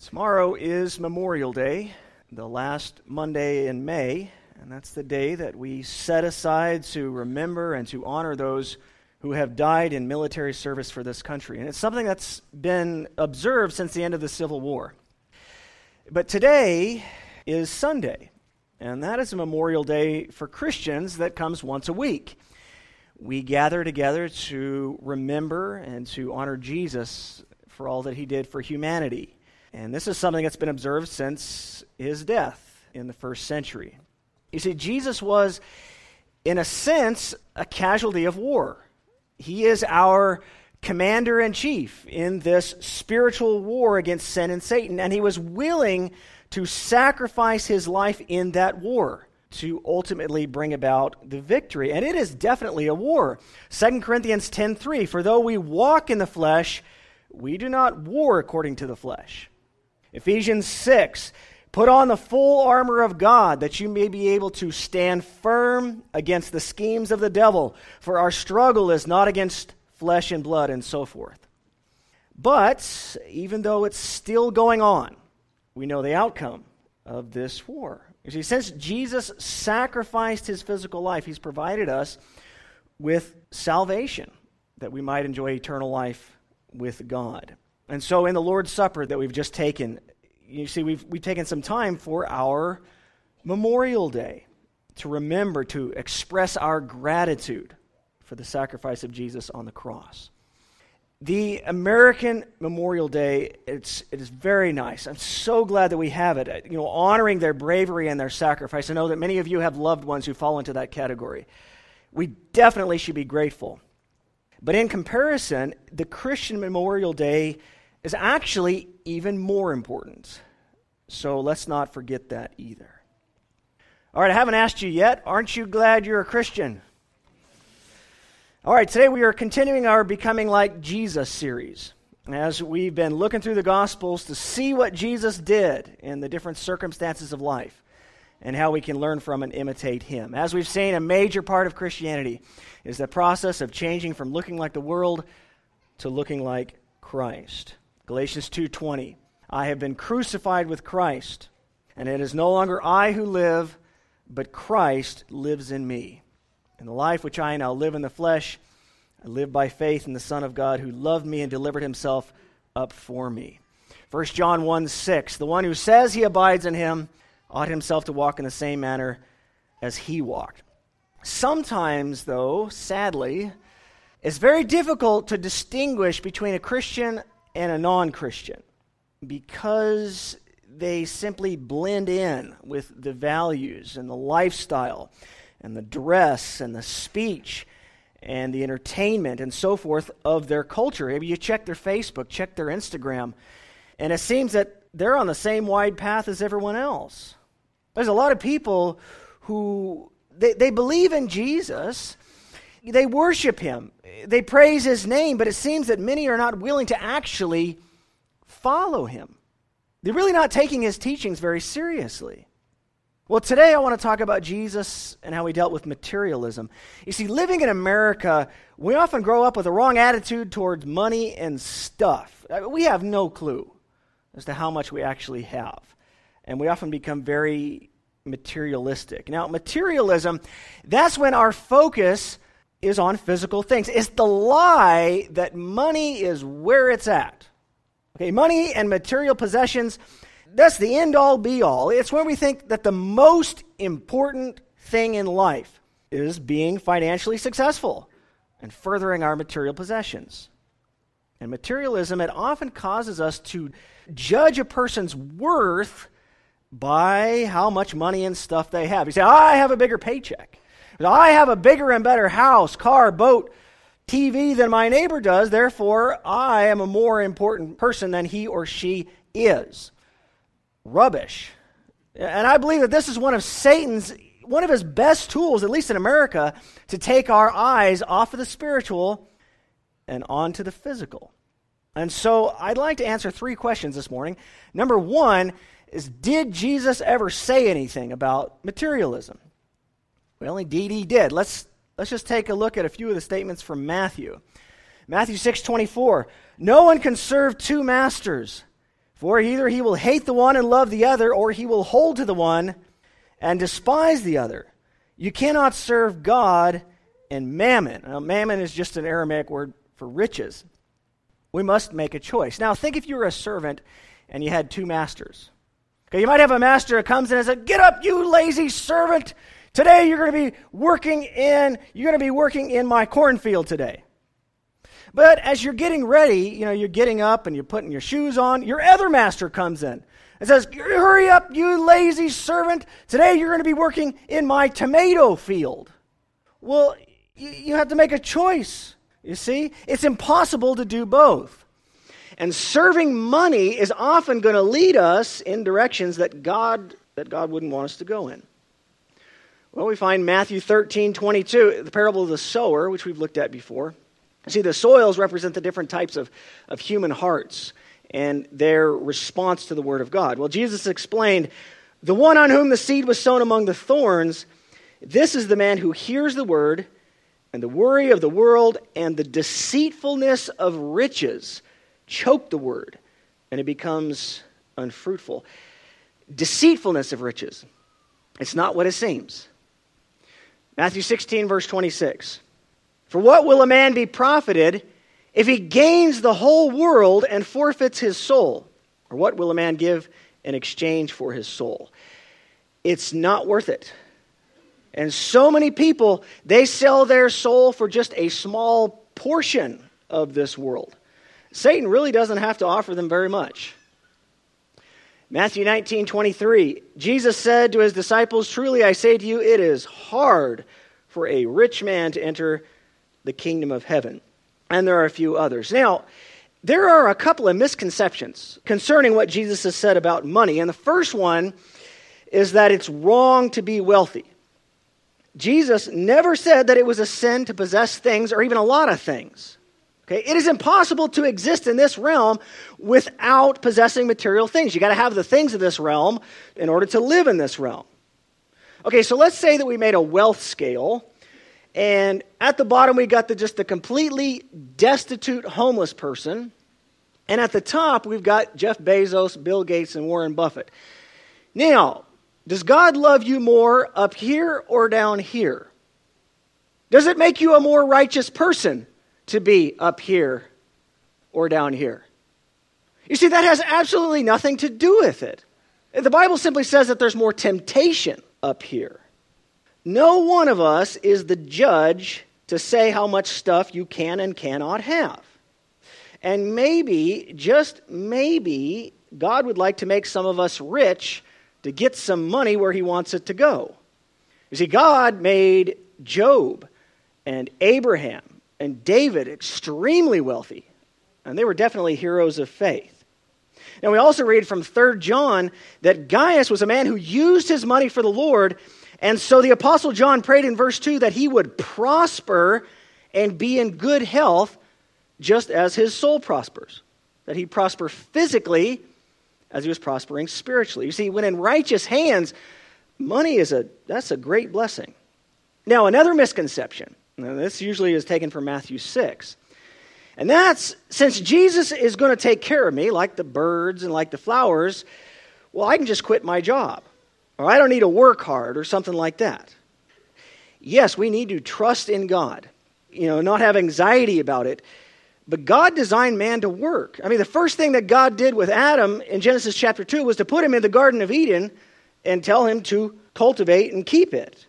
Tomorrow is Memorial Day, the last Monday in May, and that's the day that we set aside to remember and to honor those who have died in military service for this country. And it's something that's been observed since the end of the Civil War. But today is Sunday, and that is a Memorial Day for Christians that comes once a week. We gather together to remember and to honor Jesus for all that he did for humanity. And this is something that's been observed since his death in the first century. You see, Jesus was, in a sense, a casualty of war. He is our commander-in-chief in this spiritual war against sin and Satan, and he was willing to sacrifice his life in that war to ultimately bring about the victory. And it is definitely a war. 2 Corinthians 10:3, for though we walk in the flesh, we do not war according to the flesh. Ephesians 6, put on the full armor of God that you may be able to stand firm against the schemes of the devil, for our struggle is not against flesh and blood, and so forth. But even though it's still going on, we know the outcome of this war. You see, since Jesus sacrificed his physical life, he's provided us with salvation, that we might enjoy eternal life with God. And so in the Lord's Supper that we've just taken, you see, we've taken some time for our Memorial Day to remember, to express our gratitude for the sacrifice of Jesus on the cross. The American Memorial Day, it is very nice. I'm so glad that we have it, honoring their bravery and their sacrifice. I know that many of you have loved ones who fall into that category. We definitely should be grateful. But in comparison, the Christian Memorial Day is actually even more important. So let's not forget that either. All right, I haven't asked you yet. Aren't you glad you're a Christian? All right, today we are continuing our Becoming Like Jesus series, as we've been looking through the Gospels to see what Jesus did in the different circumstances of life and how we can learn from and imitate him. As we've seen, a major part of Christianity is the process of changing from looking like the world to looking like Christ. Galatians 2:20, I have been crucified with Christ, and it is no longer I who live, but Christ lives in me. In the life which I now live in the flesh, I live by faith in the Son of God who loved me and delivered himself up for me. 1 John 1:6, the one who says he abides in him ought himself to walk in the same manner as he walked. Sometimes, though, sadly, it's very difficult to distinguish between a Christian and a non-Christian because they simply blend in with the values and the lifestyle and the dress and the speech and the entertainment and so forth of their culture. Maybe you check their Facebook, check their Instagram, and it seems that they're on the same wide path as everyone else. There's a lot of people who, they believe in Jesus, they worship him, they praise his name, but it seems that many are not willing to actually follow him. They're really not taking his teachings very seriously. Well, today I want to talk about Jesus and how he dealt with materialism. You see, living in America, we often grow up with a wrong attitude towards money and stuff. We have no clue as to how much we actually have. And we often become very materialistic. Now, materialism, that's when our focus is on physical things. It's the lie that money is where it's at. Okay, money and material possessions, that's the end-all, be-all. It's when we think that the most important thing in life is being financially successful and furthering our material possessions. And materialism, it often causes us to judge a person's worth by how much money and stuff they have. You say, I have a bigger paycheck. I have a bigger and better house, car, boat, TV than my neighbor does, therefore I am a more important person than he or she is. Rubbish. And I believe that this is one of his best tools, at least in America, to take our eyes off of the spiritual and onto the physical. And so I'd like to answer 3 questions this morning. Number 1 is, did Jesus ever say anything about materialism? Well, indeed he did. Let's just take a look at a few of the statements from Matthew. Matthew 6:24, no one can serve 2 masters, For either he will hate the one and love the other, or he will hold to the one and despise the other. You cannot serve God and mammon. Now, mammon is just an Aramaic word for riches. We must make a choice. Now, think if you were a servant and you had two masters. Okay, you might have a master who comes in and says, "Get up, you lazy servant! Today you're going to be working in my cornfield today." But as you're getting ready, you're getting up and you're putting your shoes on, your other master comes in and says, "Hurry up, you lazy servant. Today you're going to be working in my tomato field." Well, you have to make a choice, you see. It's impossible to do both. And serving money is often going to lead us in directions that God wouldn't want us to go in. Well, we find Matthew 13:22, the parable of the sower, which we've looked at before. See, the soils represent the different types of human hearts and their response to the Word of God. Well, Jesus explained, "The one on whom the seed was sown among the thorns, this is the man who hears the Word, and the worry of the world and the deceitfulness of riches choke the Word, and it becomes unfruitful." Deceitfulness of riches. It's not what it seems. Matthew 16, verse 26. "For what will a man be profited if he gains the whole world and forfeits his soul? Or what will a man give in exchange for his soul?" It's not worth it. And so many people, they sell their soul for just a small portion of this world. Satan really doesn't have to offer them very much. Matthew 19:23, Jesus said to his disciples, "Truly I say to you, it is hard for a rich man to enter the kingdom of heaven." And there are a few others. Now, there are a couple of misconceptions concerning what Jesus has said about money. And the first one is that it's wrong to be wealthy. Jesus never said that it was a sin to possess things or even a lot of things. Okay, it is impossible to exist in this realm without possessing material things. You got to have the things of this realm in order to live in this realm. Okay, so let's say that we made a wealth scale, and at the bottom we got just the completely destitute homeless person, and at the top we've got Jeff Bezos, Bill Gates, and Warren Buffett. Now, does God love you more up here or down here? Does it make you a more righteous person to be up here or down here? You see, that has absolutely nothing to do with it. The Bible simply says that there's more temptation up here. No one of us is the judge to say how much stuff you can and cannot have. And maybe, just maybe, God would like to make some of us rich to get some money where he wants it to go. You see, God made Job and Abraham and David extremely wealthy, and they were definitely heroes of faith. Now, we also read from 3 John that Gaius was a man who used his money for the Lord, and so the Apostle John prayed in verse 2 that he would prosper and be in good health just as his soul prospers, that he'd prosper physically as he was prospering spiritually. You see, when in righteous hands, money that's a great blessing. Now, another misconception, now, this usually is taken from Matthew 6. And that's, since Jesus is going to take care of me, like the birds and like the flowers, well, I can just quit my job. Or I don't need to work hard or something like that. Yes, we need to trust in God, not have anxiety about it. But God designed man to work. I mean, the first thing that God did with Adam in Genesis chapter 2 was to put him in the Garden of Eden and tell him to cultivate and keep it.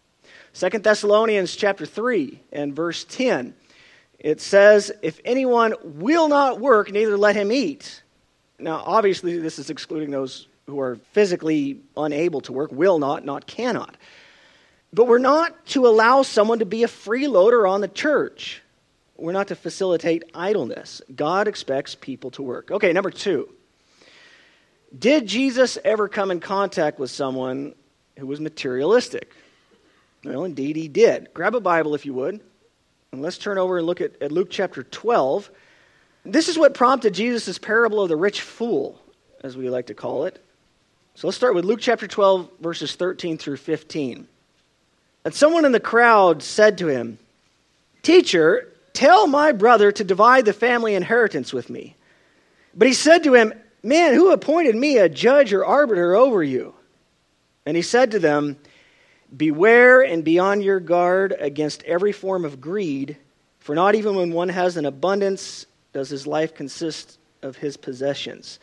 2 Thessalonians chapter 3 and verse 10, it says, "If anyone will not work, neither let him eat." Now, obviously, this is excluding those who are physically unable to work, will not cannot. But we're not to allow someone to be a freeloader on the church. We're not to facilitate idleness. God expects people to work. Okay, number 2. Did Jesus ever come in contact with someone who was materialistic? Well, indeed he did. Grab a Bible if you would, and let's turn over and look at Luke chapter 12. This is what prompted Jesus' parable of the rich fool, as we like to call it. So let's start with Luke chapter 12, verses 13 through 15. And someone in the crowd said to him, "Teacher, tell my brother to divide the family inheritance with me." But he said to him, "Man, who appointed me a judge or arbiter over you?" And he said to them, "Beware and be on your guard against every form of greed, for not even when one has an abundance does his life consist of his possessions."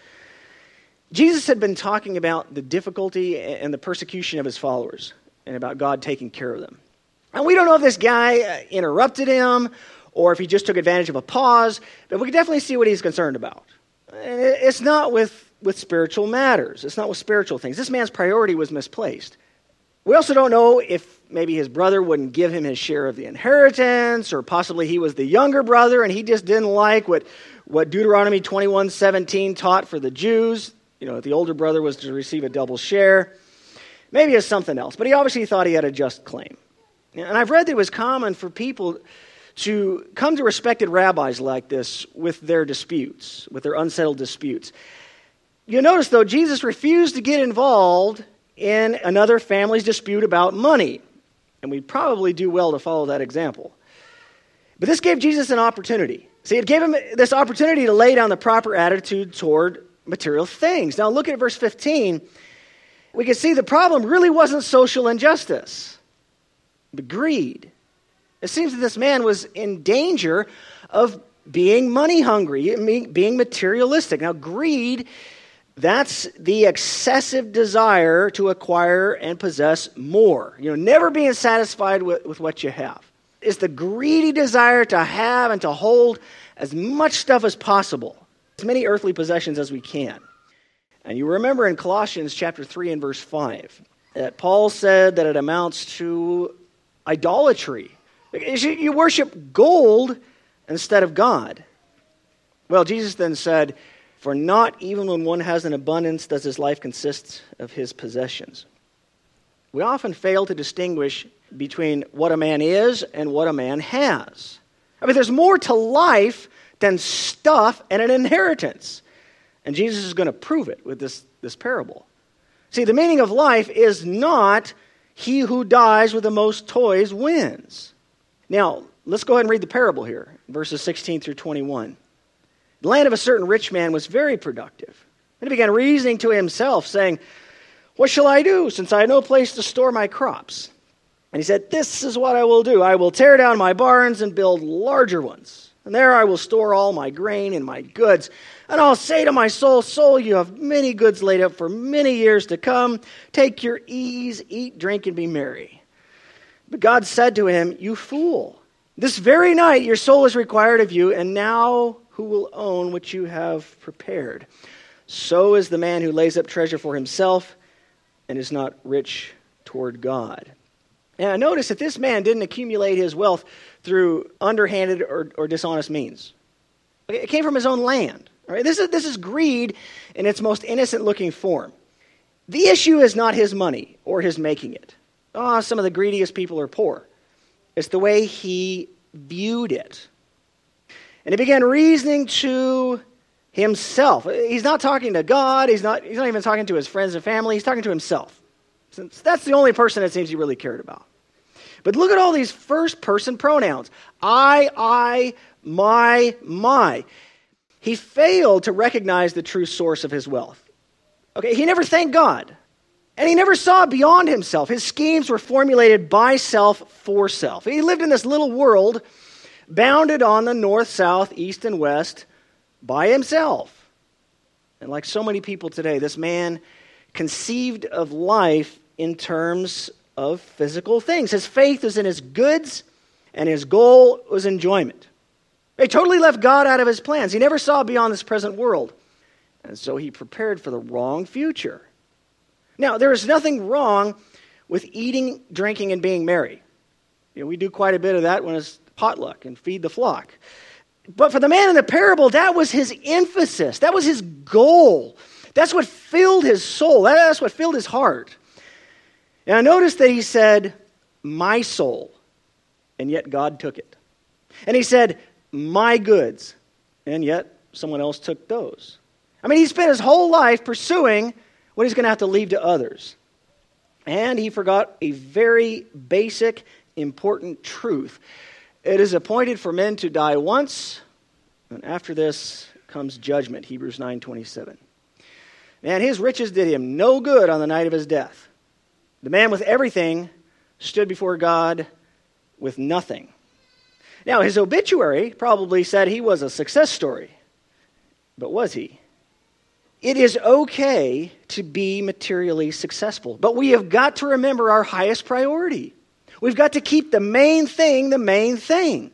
Jesus had been talking about the difficulty and the persecution of his followers and about God taking care of them. And we don't know if this guy interrupted him or if he just took advantage of a pause, but we can definitely see what he's concerned about. It's not with spiritual matters. It's not with spiritual things. This man's priority was misplaced. We also don't know if maybe his brother wouldn't give him his share of the inheritance, or possibly he was the younger brother and he just didn't like what Deuteronomy 21:17 taught for the Jews. The older brother was to receive a double share. Maybe it's something else, but he obviously thought he had a just claim. And I've read that it was common for people to come to respected rabbis like this with their disputes, with their unsettled disputes. You'll notice, though, Jesus refused to get involved in another family's dispute about money. And we'd probably do well to follow that example. But this gave Jesus an opportunity. See, it gave him this opportunity to lay down the proper attitude toward material things. Now look at verse 15. We can see the problem really wasn't social injustice, but greed. It seems that this man was in danger of being money hungry, being materialistic. Now greed, that's the excessive desire to acquire and possess more. Never being satisfied with what you have. It's the greedy desire to have and to hold as much stuff as possible, as many earthly possessions as we can. And you remember in Colossians chapter 3 and verse 5, that Paul said that it amounts to idolatry. You worship gold instead of God. Well, Jesus then said, "For not even when one has an abundance does his life consist of his possessions." We often fail to distinguish between what a man is and what a man has. There's more to life than stuff and an inheritance. And Jesus is going to prove it with this parable. See, the meaning of life is not he who dies with the most toys wins. Now, let's go ahead and read the parable here, verses 16 through 21. "The land of a certain rich man was very productive. And he began reasoning to himself, saying, 'What shall I do, since I have no place to store my crops?' And he said, 'This is what I will do. I will tear down my barns and build larger ones. And there I will store all my grain and my goods. And I'll say to my soul, soul, you have many goods laid up for many years to come. Take your ease, eat, drink, and be merry.' But God said to him, 'You fool, this very night your soul is required of you, and now who will own what you have prepared? So is the man who lays up treasure for himself and is not rich toward God.'" Now notice that this man didn't accumulate his wealth through underhanded or dishonest means. It came from his own land. All right? This is greed in its most innocent-looking form. The issue is not his money or his making it. Some of the greediest people are poor. It's the way he viewed it. And he began reasoning to himself. He's not talking to God. He's not even talking to his friends and family. He's talking to himself. Since that's the only person it seems he really cared about. But look at all these first-person pronouns. I, my. He failed to recognize the true source of his wealth. Okay, he never thanked God. And he never saw beyond himself. His schemes were formulated by self for self. He lived in this little world bounded on the north, south, east, and west by himself. And like so many people today, this man conceived of life in terms of physical things. His faith was in his goods, and his goal was enjoyment. He totally left God out of his plans. He never saw beyond this present world. And so he prepared for the wrong future. Now, there is nothing wrong with eating, drinking, and being merry. We do quite a bit of that when it's potluck and feed the flock. But for the man in the parable, that was his emphasis. That was his goal. That's what filled his soul. That's what filled his heart. And I noticed that he said, "my soul," and yet God took it. And he said, "my goods," and yet someone else took those. He spent his whole life pursuing what he's going to have to leave to others. And he forgot a very basic, important truth. It is appointed for men to die once, and after this comes judgment, Hebrews 9:27. Man, his riches did him no good on the night of his death. The man with everything stood before God with nothing. Now, his obituary probably said he was a success story. But was he? It is okay to be materially successful, but we have got to remember our highest priority. We've got to keep the main thing the main thing.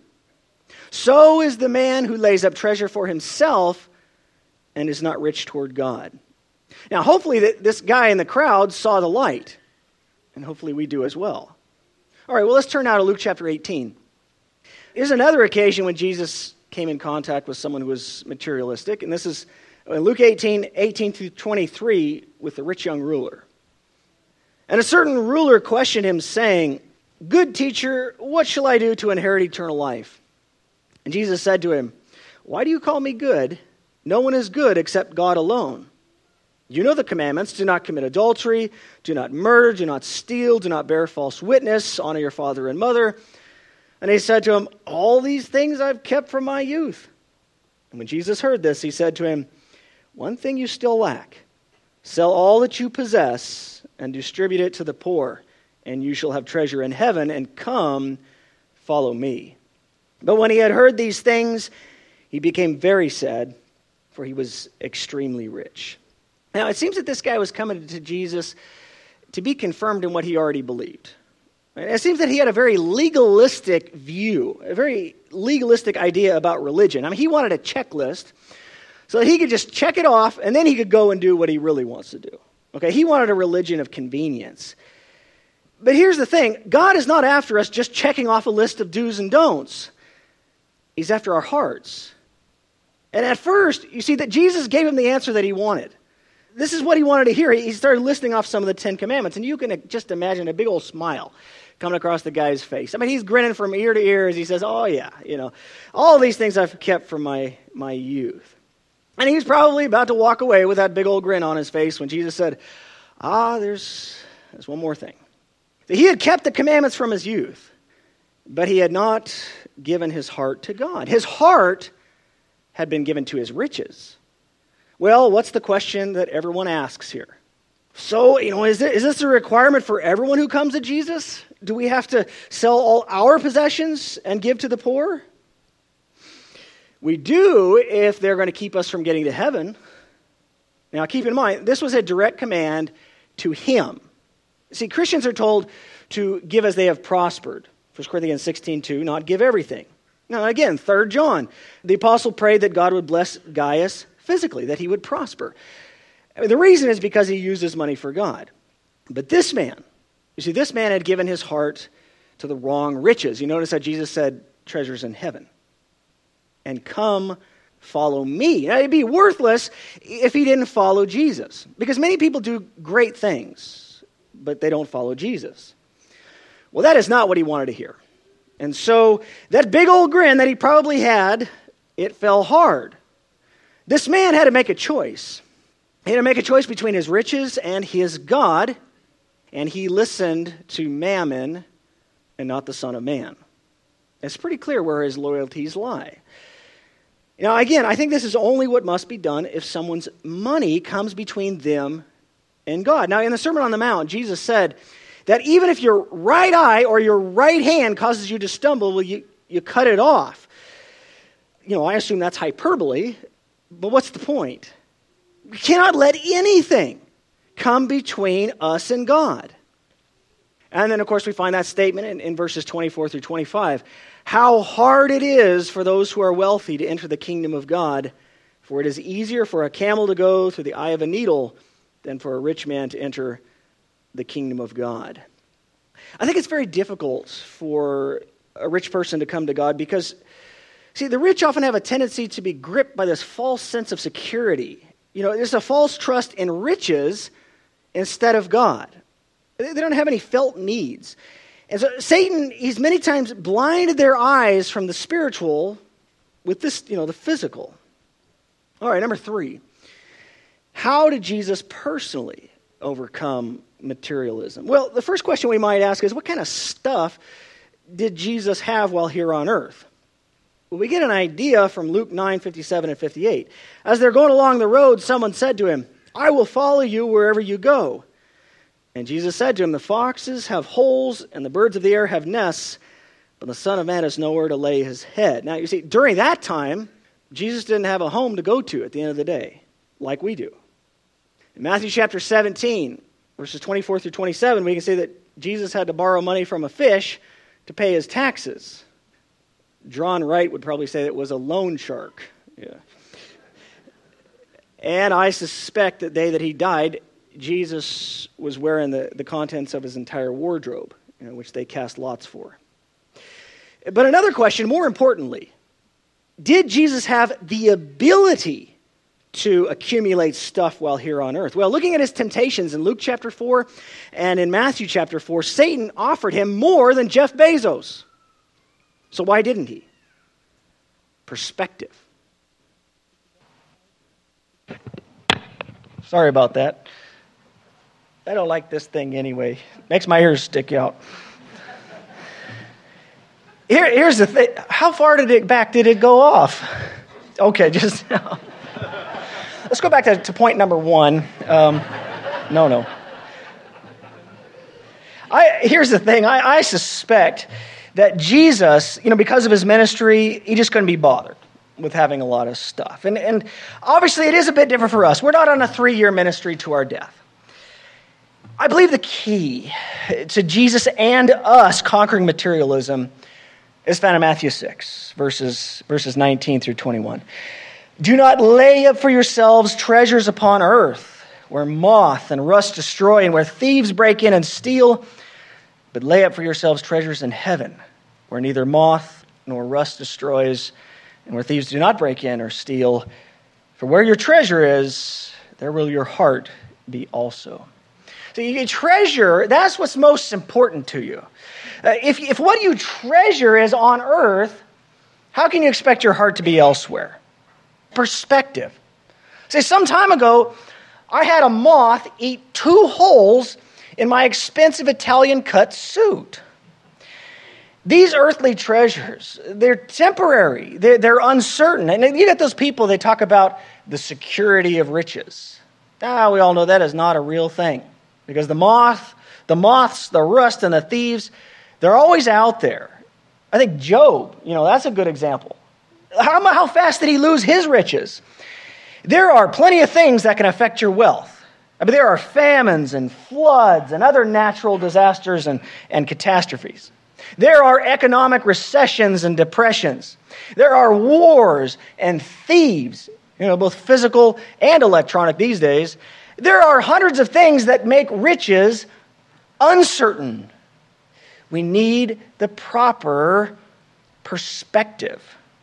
So is the man who lays up treasure for himself and is not rich toward God. Now, hopefully this guy in the crowd saw the light, and hopefully we do as well. All right, well, let's turn now to Luke chapter 18. Here's another occasion when Jesus came in contact with someone who was materialistic, and this is in Luke 18 through 23, with the rich young ruler. And a certain ruler questioned him, saying, "Good teacher, what shall I do to inherit eternal life?" And Jesus said to him, "Why do you call me good? No one is good except God alone. You know the commandments: do not commit adultery, do not murder, do not steal, do not bear false witness, honor your father and mother." And he said to him, "All these things I've kept from my youth." And when Jesus heard this, he said to him, "One thing you still lack. Sell all that you possess and distribute it to the poor, and you shall have treasure in heaven, and come, follow me." But when he had heard these things, he became very sad, for he was extremely rich. Now, it seems that this guy was coming to Jesus to be confirmed in what he already believed. And it seems that he had a very legalistic view, a very legalistic idea about religion. I mean, he wanted a checklist so that he could just check it off, and then he could go and do what he really wants to do. Okay, he wanted a religion of convenience. But here's the thing: God is not after us just checking off a list of do's and don'ts. He's after our hearts. And at first, you see that Jesus gave him the answer that he wanted. This is what he wanted to hear. He started listing off some of the 10 Commandments, and you can just imagine a big old smile coming across the guy's face. I mean, he's grinning from ear to ear as he says, "Oh yeah, all these things I've kept from my youth." And he's probably about to walk away with that big old grin on his face when Jesus said, there's one more thing. He had kept the commandments from his youth, but he had not given his heart to God. His heart had been given to his riches. Well, what's the question that everyone asks here? So, is this a requirement for everyone who comes to Jesus? Do we have to sell all our possessions and give to the poor? We do if they're going to keep us from getting to heaven. Now, keep in mind, this was a direct command to him. See, Christians are told to give as they have prospered. 1 Corinthians 16:2, not give everything. Now, again, 3 John, the apostle prayed that God would bless Gaius physically, that he would prosper. I mean, the reason is because he used his money for God. But this man, this man had given his heart to the wrong riches. You notice how Jesus said, treasures in heaven. And come, follow me. Now, it'd be worthless if he didn't follow Jesus. Because many people do great things, but they don't follow Jesus. Well, that is not what he wanted to hear. And so, that big old grin that he probably had, it fell hard. This man had to make a choice. He had to make a choice between his riches and his God, and he listened to Mammon and not the Son of Man. It's pretty clear where his loyalties lie. Now, again, I think this is only what must be done if someone's money comes between them and God. Now, in the Sermon on the Mount, Jesus said that even if your right eye or your right hand causes you to stumble, well, you cut it off. I assume that's hyperbole, but what's the point? We cannot let anything come between us and God. And then, of course, we find that statement in verses 24 through 25. How hard it is for those who are wealthy to enter the kingdom of God, for it is easier for a camel to go through the eye of a needle than for a rich man to enter the kingdom of God. I think it's very difficult for a rich person to come to God because, see, the rich often have a tendency to be gripped by this false sense of security. There's a false trust in riches instead of God. They don't have any felt needs. And so Satan, he's many times blinded their eyes from the spiritual with this, the physical. All right, number 3. How did Jesus personally overcome materialism? Well, the first question we might ask is, what kind of stuff did Jesus have while here on earth? Well, we get an idea from Luke 9:57 and 58. As they're going along the road, someone said to him, I will follow you wherever you go. And Jesus said to him, the foxes have holes and the birds of the air have nests, but the Son of Man has nowhere to lay his head. Now, you see, during that time, Jesus didn't have a home to go to at the end of the day, like we do. In Matthew chapter 17, verses 24 through 27, we can see that Jesus had to borrow money from a fish to pay his taxes. John Wright would probably say it was a loan shark. Yeah. And I suspect that the day that he died, Jesus was wearing the contents of his entire wardrobe, which they cast lots for. But another question, more importantly, did Jesus have the ability to accumulate stuff while here on earth? Well, looking at his temptations in Luke chapter 4 and in Matthew chapter 4, Satan offered him more than Jeff Bezos. So why didn't he? Perspective. Sorry about that. I don't like this thing anyway. Makes my ears stick out. Here's the thing. How far did it go off? Okay, just... Let's go back to point number one. No. Here's the thing. I suspect that Jesus, because of his ministry, he just couldn't be bothered with having a lot of stuff. And obviously it is a bit different for us. We're not on a 3-year ministry to our death. I believe the key to Jesus and us conquering materialism is found in Matthew 6, verses 19 through 21. Do not lay up for yourselves treasures upon earth, where moth and rust destroy and where thieves break in and steal, but lay up for yourselves treasures in heaven, where neither moth nor rust destroys and where thieves do not break in or steal. For where your treasure is, there will your heart be also. So you treasure, that's what's most important to you. If what you treasure is on earth, how can you expect your heart to be elsewhere? Perspective. See, some time ago, I had a moth eat 2 holes in my expensive Italian cut suit. These earthly treasures, they're temporary, they're uncertain. And you get those people, they talk about the security of riches. We all know that is not a real thing. Because the moths, the rust, and the thieves, they're always out there. I think Job, that's a good example. How fast did he lose his riches? There are plenty of things that can affect your wealth. There are famines and floods and other natural disasters and catastrophes. There are economic recessions and depressions. There are wars and thieves, both physical and electronic these days. There are hundreds of things that make riches uncertain. We need the proper perspective.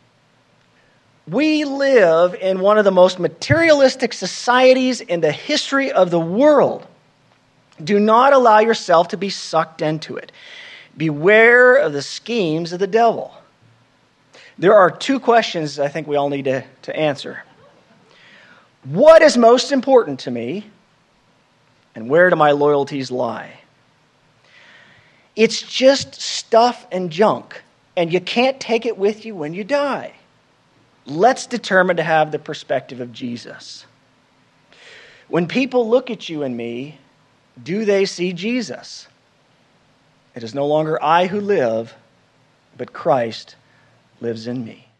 We live in one of the most materialistic societies in the history of the world. Do not allow yourself to be sucked into it. Beware of the schemes of the devil. There are 2 questions I think we all need to answer. What is most important to me, and where do my loyalties lie? It's just stuff and junk, and you can't take it with you when you die. Let's determine to have the perspective of Jesus. When people look at you and me, do they see Jesus? It is no longer I who live, but Christ lives in me.